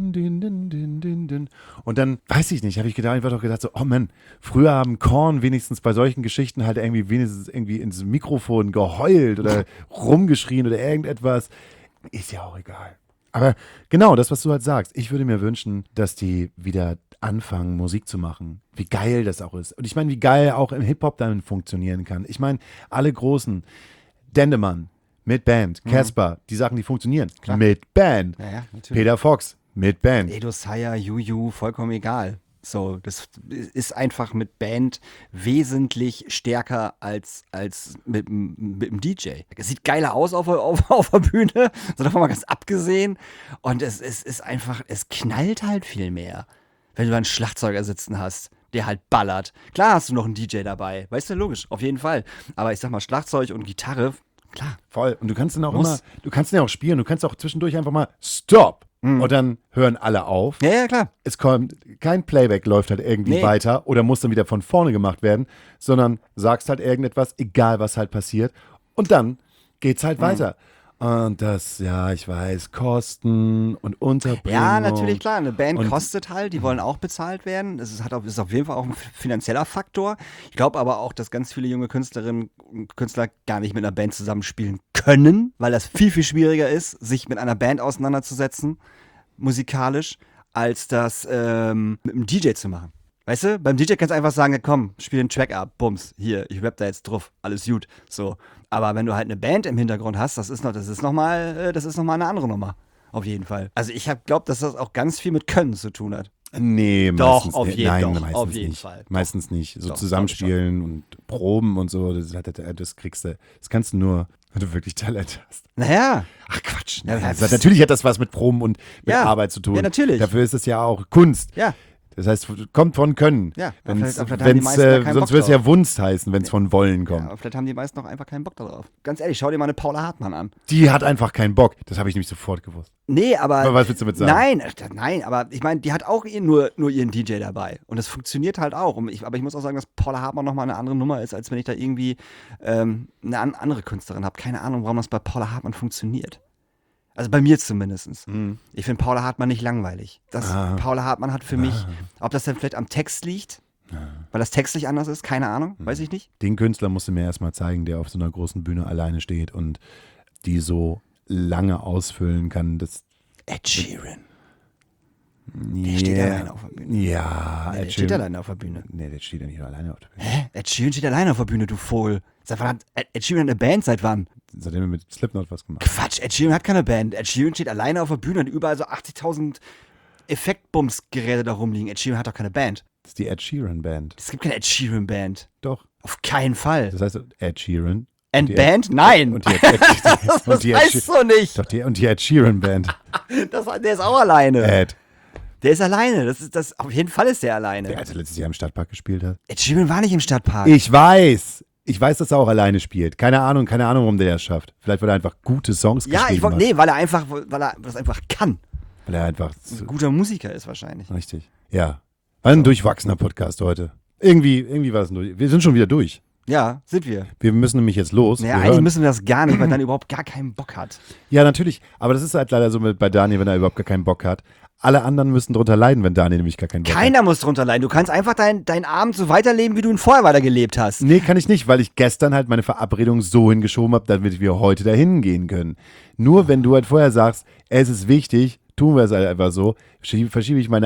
Und dann, weiß ich nicht, habe ich einfach doch gedacht so, oh Mann, früher haben Korn wenigstens bei solchen Geschichten halt wenigstens ins Mikrofon geheult oder rumgeschrien oder irgendetwas. Ist ja auch egal. Aber genau, das, was du halt sagst, ich würde mir wünschen, dass die wieder anfangen, Musik zu machen. Wie geil das auch ist. Und ich meine, wie geil auch im Hip-Hop dann funktionieren kann. Ich meine, alle großen, Dendemann mit Band, Casper, die Sachen, die funktionieren, mit Band. Ja, natürlich. Peter Fox mit Band. Edo Saya, Juju, vollkommen egal. So, das ist einfach mit Band wesentlich stärker als mit dem DJ. Es sieht geiler aus auf der Bühne, so davon mal ganz abgesehen. Und es ist einfach, es knallt halt viel mehr, wenn du einen Schlagzeuger sitzen hast, der halt ballert. Klar hast du noch einen DJ dabei, weißt du, logisch, auf jeden Fall. Aber ich sag mal, Schlagzeug und Gitarre, klar. Voll. Und du kannst dann auch du kannst dann auch spielen, du kannst auch zwischendurch einfach mal Stop. Und dann hören alle auf. Ja, klar. Es kommt, kein Playback läuft halt irgendwie weiter oder muss dann wieder von vorne gemacht werden, sondern sagst halt irgendetwas, egal was halt passiert. Und dann geht's halt weiter. Und das, ja, ich weiß, Kosten und Unterbringung. Ja, natürlich, klar. Eine Band kostet halt, die wollen auch bezahlt werden. Das ist auf jeden Fall auch ein finanzieller Faktor. Ich glaube aber auch, dass ganz viele junge Künstlerinnen und Künstler gar nicht mit einer Band zusammenspielen können, weil das viel, viel schwieriger ist, sich mit einer Band auseinanderzusetzen, musikalisch, als das mit einem DJ zu machen. Weißt du, beim DJ kannst du einfach sagen, komm, spiel den Track ab, bums, hier, ich rapp da jetzt drauf, alles gut, so. Aber wenn du halt eine Band im Hintergrund hast, das ist noch mal eine andere Nummer, auf jeden Fall. Also ich glaube, dass das auch ganz viel mit Können zu tun hat. Nee, Doch, meistens auf nicht. jeden- Nein, doch, meistens auf jeden nicht. Fall. Meistens nicht. So Doch, Zusammenspielen und Proben und so, das kriegst du, das kannst du nur, wenn du wirklich Talent hast. Naja, Ach Quatsch. Ja, Nein. das- Natürlich hat das was mit Proben und mit Ja. Arbeit zu tun. Ja, natürlich. Dafür ist es ja auch Kunst. ja. Das heißt, kommt von Können. Ja, Wenn's, vielleicht haben die meisten ja keinen sonst Bock würde es ja drauf. Wunst heißen, wenn es von Wollen kommt. Ja, aber vielleicht haben die meisten noch einfach keinen Bock darauf. Ganz ehrlich, schau dir mal eine Paula Hartmann an. Die hat einfach keinen Bock. Das habe ich nämlich sofort gewusst. Nee, aber. Aber was willst du damit sagen? Nein, aber ich meine, die hat auch nur ihren DJ dabei. Und das funktioniert halt auch. Aber ich muss auch sagen, dass Paula Hartmann nochmal eine andere Nummer ist, als wenn ich da irgendwie eine andere Künstlerin habe. Keine Ahnung, warum das bei Paula Hartmann funktioniert. Also bei mir zumindest. Ich finde Paula Hartmann nicht langweilig. Paula Hartmann hat für mich, ob das dann vielleicht am Text liegt, weil das textlich anders ist, keine Ahnung, weiß ich nicht. Den Künstler musst du mir erstmal zeigen, der auf so einer großen Bühne alleine steht und die so lange ausfüllen kann. Ed Sheeran. Der steht alleine auf der Bühne. Ja, Der steht alleine auf der Bühne. Nee, der steht ja nicht alleine auf der Bühne. Hä? Ed Sheeran steht alleine auf der Bühne, du Vogel. Seit wann hat Ed Sheeran eine Band? Seit wann? Seitdem wir mit Slipknot was gemacht. Quatsch, Ed Sheeran hat keine Band. Ed Sheeran steht alleine auf der Bühne und überall so 80.000 Effektbums-Geräte da rumliegen. Ed Sheeran hat doch keine Band. Das ist die Ed Sheeran Band. Es gibt keine Ed Sheeran Band. Doch. Auf keinen Fall. Das heißt Ed Sheeran. And die Band? Nein. Und die Ed, das heißt so nicht. Doch, und die Ed Sheeran Band. Der ist auch alleine. Ed. Der ist alleine. Auf jeden Fall ist der alleine. Der letztes Jahr im Stadtpark gespielt hat. Ed Sheeran war nicht im Stadtpark. Ich weiß, dass er auch alleine spielt. Keine Ahnung, warum der das schafft. Vielleicht, weil er einfach gute Songs geschrieben hat. Nee, weil er das einfach kann. Weil er einfach Ein guter Musiker ist wahrscheinlich. richtig. Ja. War ein durchwachsener Podcast heute. Irgendwie war es durch. Wir sind schon wieder durch. Ja, sind wir. Wir müssen nämlich jetzt los. Naja, Wir eigentlich hören- müssen wir das gar nicht, weil dann überhaupt gar keinen Bock hat. Ja, natürlich. Aber das ist halt leider so bei Daniel, wenn er überhaupt gar keinen Bock hat. Alle anderen müssen drunter leiden, wenn Daniel nämlich gar keinen Bock hat. Keiner muss drunter leiden. Du kannst einfach deinen Abend so weiterleben, wie du ihn vorher weitergelebt hast. Nee, kann ich nicht, weil ich gestern halt meine Verabredung so hingeschoben habe, damit wir heute dahin gehen können. Nur wenn du halt vorher sagst, es ist wichtig, tun wir es halt einfach so, verschiebe ich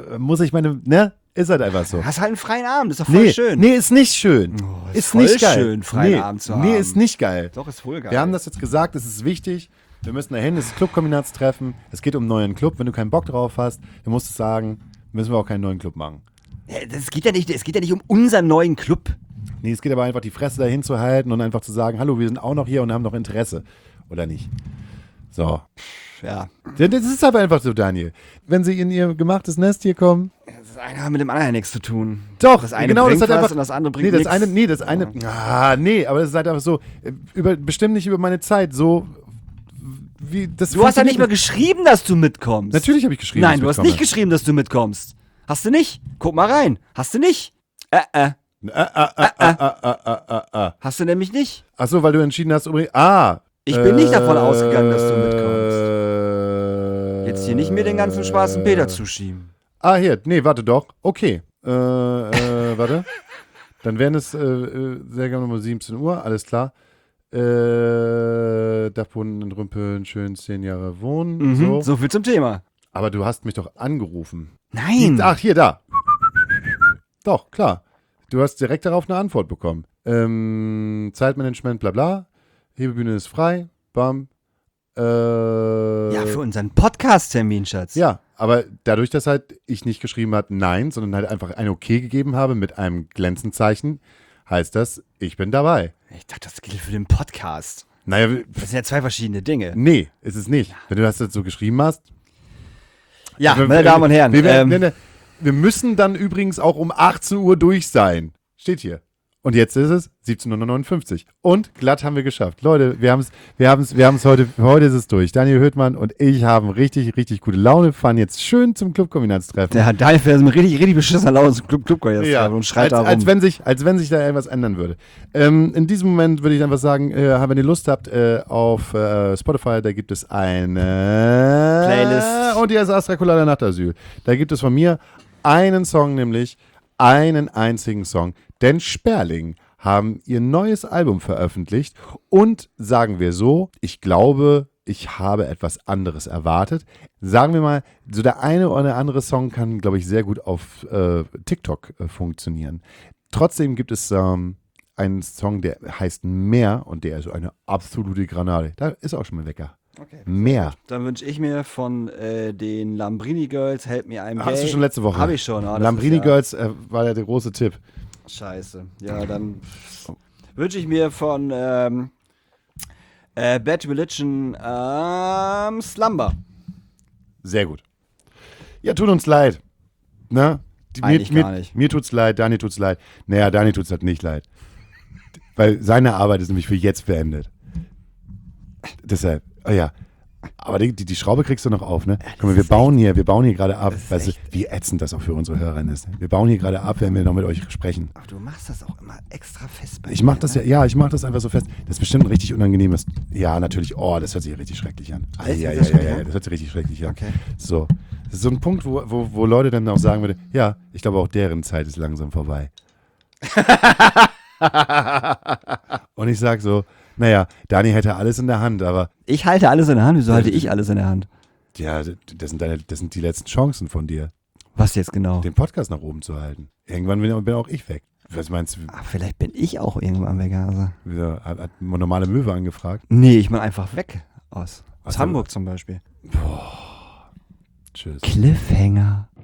ist halt einfach so. Hast halt einen freien Abend, ist doch voll schön. Nee, ist nicht schön. Ist voll nicht geil. schön, freien Abend zu Nee, haben. ist nicht geil. Doch, ist voll geil. Wir haben das jetzt gesagt, es ist wichtig. Wir müssen dahin, es ist Clubkombinatstreffen. Es geht um einen neuen Club. Wenn du keinen Bock drauf hast, dann musst du sagen, müssen wir auch keinen neuen Club machen. Es geht ja nicht um unseren neuen Club. Nee, es geht aber einfach, die Fresse dahin zu halten und einfach zu sagen, hallo, wir sind auch noch hier und haben noch Interesse. Oder nicht? So. Ja. Das ist aber einfach so, Daniel. Wenn sie in ihr gemachtes Nest hier kommen. Das eine hat mit dem anderen nichts zu tun. Doch, das eine genau, bringt das hat was einfach, und das andere bringt nee, das nichts. aber das ist halt einfach so, bestimmt nicht über meine Zeit, so wie das Du hast ja nicht funktioniert mal geschrieben, dass du mitkommst. Natürlich habe ich geschrieben. Nein, dass du ich hast mitkomme. nicht geschrieben, dass du mitkommst. Hast du nicht? Guck mal rein. Hast du nicht? Hast du nämlich nicht. Achso, weil du entschieden hast, Ich bin nicht davon ausgegangen, dass du mitkommst. Jetzt hier nicht mir den ganzen schwarzen Peter zuschieben. Hier, nee, warte doch. Okay. Warte. Dann wären es sehr gerne um 17 Uhr, alles klar. Dachboden entrümpeln, schön 10 Jahre wohnen. So viel zum Thema. Aber du hast mich doch angerufen. Nein. Ach, hier, da. Doch, klar. Du hast direkt darauf eine Antwort bekommen. Zeitmanagement, bla bla. Hebebühne ist frei. Bam. Ja, für unseren Podcast-Termin, Schatz. Ja, aber dadurch, dass halt ich nicht geschrieben habe, nein, sondern halt einfach ein Okay gegeben habe mit einem Glänzenzeichen, heißt das, ich bin dabei. Ich dachte, das gilt für den Podcast. Naja, Das sind ja zwei verschiedene Dinge. nee, ist es nicht. Wenn du das jetzt so geschrieben hast. Ja, Wir- meine Damen und Herren. Wir müssen dann übrigens auch um 18 Uhr durch sein. Steht hier. Und jetzt ist es 17:59 Uhr. Und glatt haben wir geschafft. Leute, wir haben es heute, für heute ist es durch. Daniel Höhtmann und ich haben richtig, richtig gute Laune, fahren jetzt schön zum Clubkombinatstreffen. Der hat Daniel fährt mit richtig, richtig beschissener Laune zum Club und schreit da rum. als wenn sich da etwas ändern würde. In diesem Moment würde ich einfach sagen, wenn ihr Lust habt, auf Spotify, da gibt es eine Playlist. Und die heißt Astra Colada Nachtasyl. Da gibt es von mir einen Song, nämlich einen einzigen Song. Denn Sperling haben ihr neues Album veröffentlicht und sagen wir so, ich glaube, ich habe etwas anderes erwartet. Sagen wir mal, so der eine oder andere Song kann, glaube ich, sehr gut auf TikTok funktionieren. Trotzdem gibt es einen Song, der heißt Mehr und der ist eine absolute Granate. Da ist auch schon mal Wecker. Okay. Mehr. Dann wünsche ich mir von den Lambrini Girls, Help Me I'm Gay. Hast du schon letzte Woche? Habe ich schon. Das Lambrini ist Girls war ja der große Tipp. Scheiße. Ja, dann wünsche ich mir von Bad Religion Slumber. Sehr gut. Ja, tut uns leid. Ne? Eigentlich gar nicht. Mir tut's leid, Dani tut's leid. Naja, Dani tut's halt nicht leid. Weil seine Arbeit ist nämlich für jetzt beendet. Deshalb, ja. Aber die Schraube kriegst du noch auf, ne? Guck mal, wir bauen hier gerade ab. Weißt du, wie ätzend das auch für unsere Hörerin ist. Wir bauen hier gerade ab, wenn wir noch mit euch sprechen. Ach, du machst das auch immer extra fest bei Ich mach dir, das ne? ich mach das einfach so fest. Das ist bestimmt ein richtig unangenehmes. Ja, natürlich. Oh, das hört sich richtig schrecklich an. Ja, das hört sich richtig schrecklich an. Okay. So. Das ist so ein Punkt, wo Leute dann auch sagen würden, ja, ich glaube auch deren Zeit ist langsam vorbei. Und ich sag so, naja, Dani hätte alles in der Hand, aber Ich halte alles in der Hand. Wieso halte ich alles in der Hand? ja, das sind die letzten Chancen von dir, Was jetzt genau? den Podcast nach oben zu halten. Irgendwann bin auch ich weg. Was meinst du? Ach, vielleicht bin ich auch irgendwann weg. Also. Hat normale Möwe angefragt? Nee, ich bin einfach weg aus Ach so. Hamburg zum Beispiel. Tschüss. Cliffhanger.